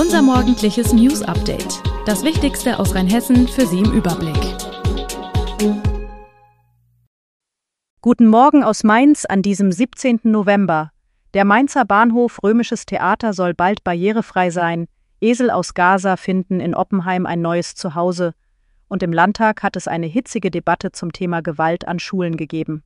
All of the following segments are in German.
Unser morgendliches News-Update. Das Wichtigste aus Rheinhessen für Sie im Überblick. Guten Morgen aus Mainz an diesem 17. November. Der Mainzer Bahnhof Römisches Theater soll bald barrierefrei sein. Esel aus Gaza finden in Oppenheim ein neues Zuhause. Und im Landtag hat es eine hitzige Debatte zum Thema Gewalt an Schulen gegeben.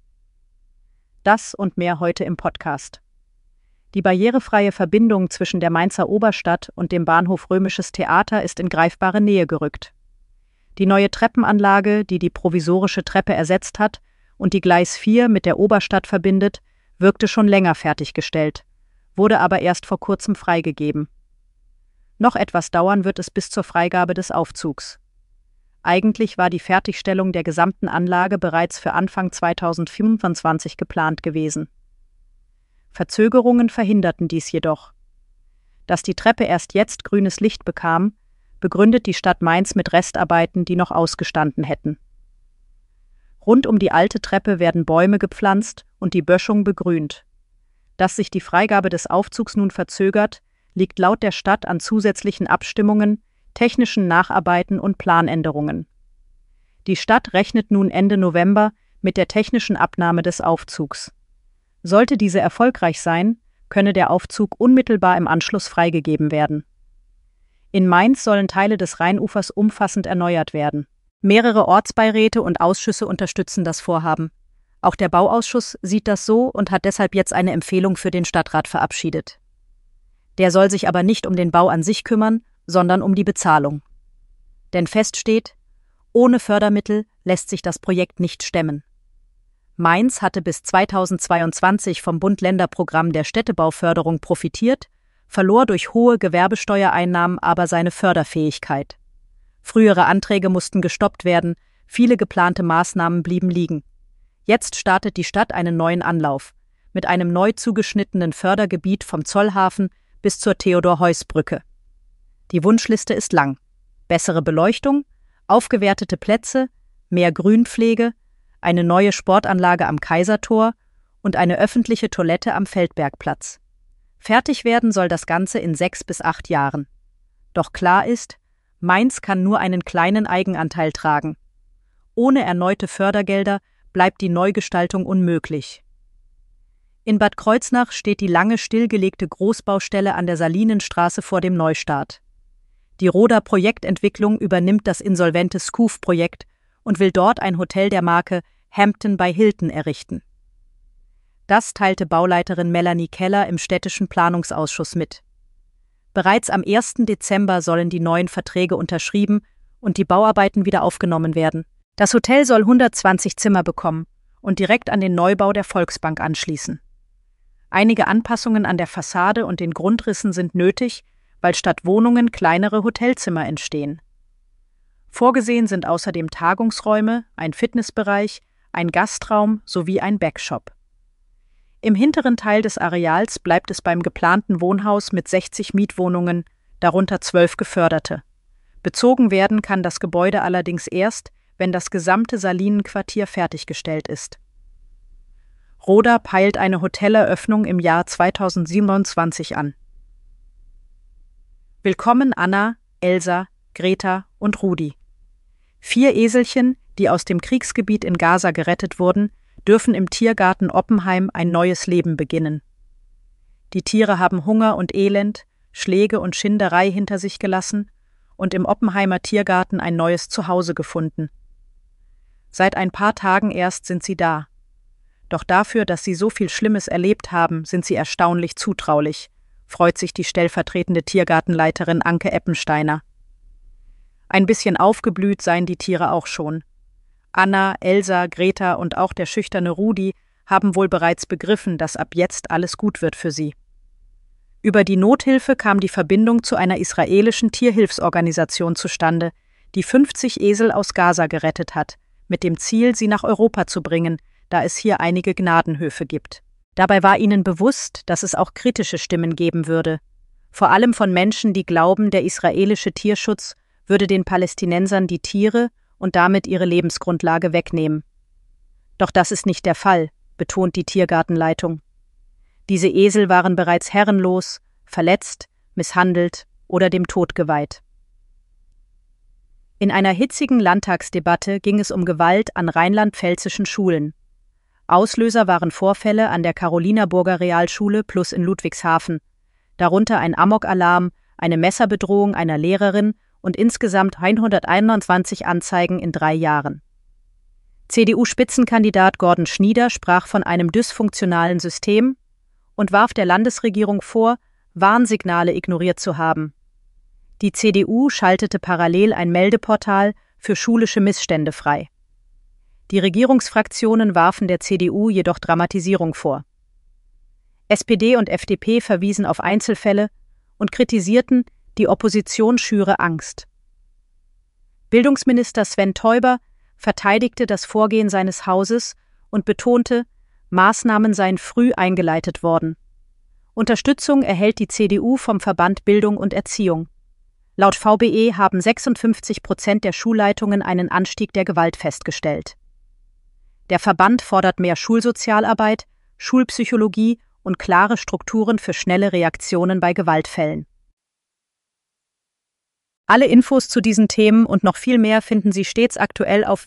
Das und mehr heute im Podcast. Die barrierefreie Verbindung zwischen der Mainzer Oberstadt und dem Bahnhof Römisches Theater ist in greifbare Nähe gerückt. Die neue Treppenanlage, die die provisorische Treppe ersetzt hat und die Gleis 4 mit der Oberstadt verbindet, wirkte schon länger fertiggestellt, wurde aber erst vor kurzem freigegeben. Noch etwas dauern wird es bis zur Freigabe des Aufzugs. Eigentlich war die Fertigstellung der gesamten Anlage bereits für Anfang 2025 geplant gewesen. Verzögerungen verhinderten dies jedoch. Dass die Treppe erst jetzt grünes Licht bekam, begründet die Stadt Mainz mit Restarbeiten, die noch ausgestanden hätten. Rund um die alte Treppe werden Bäume gepflanzt und die Böschung begrünt. Dass sich die Freigabe des Aufzugs nun verzögert, liegt laut der Stadt an zusätzlichen Abstimmungen, technischen Nacharbeiten und Planänderungen. Die Stadt rechnet nun Ende November mit der technischen Abnahme des Aufzugs. Sollte diese erfolgreich sein, könne der Aufzug unmittelbar im Anschluss freigegeben werden. In Mainz sollen Teile des Rheinufers umfassend erneuert werden. Mehrere Ortsbeiräte und Ausschüsse unterstützen das Vorhaben. Auch der Bauausschuss sieht das so und hat deshalb jetzt eine Empfehlung für den Stadtrat verabschiedet. Der soll sich aber nicht um den Bau an sich kümmern, sondern um die Bezahlung. Denn fest steht, ohne Fördermittel lässt sich das Projekt nicht stemmen. Mainz hatte bis 2022 vom Bund-Länder-Programm der Städtebauförderung profitiert, verlor durch hohe Gewerbesteuereinnahmen aber seine Förderfähigkeit. Frühere Anträge mussten gestoppt werden, viele geplante Maßnahmen blieben liegen. Jetzt startet die Stadt einen neuen Anlauf, mit einem neu zugeschnittenen Fördergebiet vom Zollhafen bis zur Theodor-Heuss-Brücke. Die Wunschliste ist lang. Bessere Beleuchtung, aufgewertete Plätze, mehr Grünpflege, eine neue Sportanlage am Kaisertor und eine öffentliche Toilette am Feldbergplatz. Fertig werden soll das Ganze in 6 bis 8 Jahren. Doch klar ist, Mainz kann nur einen kleinen Eigenanteil tragen. Ohne erneute Fördergelder bleibt die Neugestaltung unmöglich. In Bad Kreuznach steht die lange stillgelegte Großbaustelle an der Salinenstraße vor dem Neustart. Die Roda Projektentwicklung übernimmt das insolvente Skoof-Projekt und will dort ein Hotel der Marke Hampton by Hilton errichten. Das teilte Bauleiterin Melanie Keller im städtischen Planungsausschuss mit. Bereits am 1. Dezember sollen die neuen Verträge unterschrieben und die Bauarbeiten wieder aufgenommen werden. Das Hotel soll 120 Zimmer bekommen und direkt an den Neubau der Volksbank anschließen. Einige Anpassungen an der Fassade und den Grundrissen sind nötig, weil statt Wohnungen kleinere Hotelzimmer entstehen. Vorgesehen sind außerdem Tagungsräume, ein Fitnessbereich, ein Gastraum sowie ein Backshop. Im hinteren Teil des Areals bleibt es beim geplanten Wohnhaus mit 60 Mietwohnungen, darunter 12 geförderte. Bezogen werden kann das Gebäude allerdings erst, wenn das gesamte Salinenquartier fertiggestellt ist. Roda peilt eine Hoteleröffnung im Jahr 2027 an. Willkommen Anna, Elsa, Greta und Rudi. 4 Eselchen, die aus dem Kriegsgebiet in Gaza gerettet wurden, dürfen im Tiergarten Oppenheim ein neues Leben beginnen. Die Tiere haben Hunger und Elend, Schläge und Schinderei hinter sich gelassen und im Oppenheimer Tiergarten ein neues Zuhause gefunden. Seit ein paar Tagen erst sind sie da. Doch dafür, dass sie so viel Schlimmes erlebt haben, sind sie erstaunlich zutraulich, freut sich die stellvertretende Tiergartenleiterin Anke Eppensteiner. Ein bisschen aufgeblüht seien die Tiere auch schon. Anna, Elsa, Greta und auch der schüchterne Rudi haben wohl bereits begriffen, dass ab jetzt alles gut wird für sie. Über die Nothilfe kam die Verbindung zu einer israelischen Tierhilfsorganisation zustande, die 50 Esel aus Gaza gerettet hat, mit dem Ziel, sie nach Europa zu bringen, da es hier einige Gnadenhöfe gibt. Dabei war ihnen bewusst, dass es auch kritische Stimmen geben würde, vor allem von Menschen, die glauben, der israelische Tierschutz würde den Palästinensern die Tiere und damit ihre Lebensgrundlage wegnehmen. Doch das ist nicht der Fall, betont die Tiergartenleitung. Diese Esel waren bereits herrenlos, verletzt, misshandelt oder dem Tod geweiht. In einer hitzigen Landtagsdebatte ging es um Gewalt an rheinland-pfälzischen Schulen. Auslöser waren Vorfälle an der Carolinerburger Realschule plus in Ludwigshafen, darunter ein Amokalarm, eine Messerbedrohung einer Lehrerin und insgesamt 121 Anzeigen in 3 Jahren. CDU-Spitzenkandidat Gordon Schnieder sprach von einem dysfunktionalen System und warf der Landesregierung vor, Warnsignale ignoriert zu haben. Die CDU schaltete parallel ein Meldeportal für schulische Missstände frei. Die Regierungsfraktionen warfen der CDU jedoch Dramatisierung vor. SPD und FDP verwiesen auf Einzelfälle und kritisierten, die Opposition schüre Angst. Bildungsminister Sven Teuber verteidigte das Vorgehen seines Hauses und betonte, Maßnahmen seien früh eingeleitet worden. Unterstützung erhält die CDU vom Verband Bildung und Erziehung. Laut VBE haben 56% der Schulleitungen einen Anstieg der Gewalt festgestellt. Der Verband fordert mehr Schulsozialarbeit, Schulpsychologie und klare Strukturen für schnelle Reaktionen bei Gewaltfällen. Alle Infos zu diesen Themen und noch viel mehr finden Sie stets aktuell auf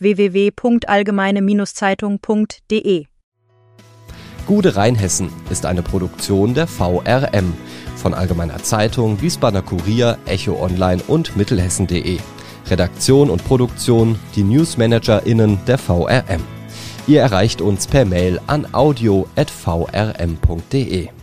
www.allgemeine-zeitung.de. Gude Rheinhessen ist eine Produktion der VRM von Allgemeiner Zeitung, Wiesbadener Kurier, Echo Online und Mittelhessen.de. Redaktion und Produktion die NewsmanagerInnen der VRM. Ihr erreicht uns per Mail an audio@vrm.de.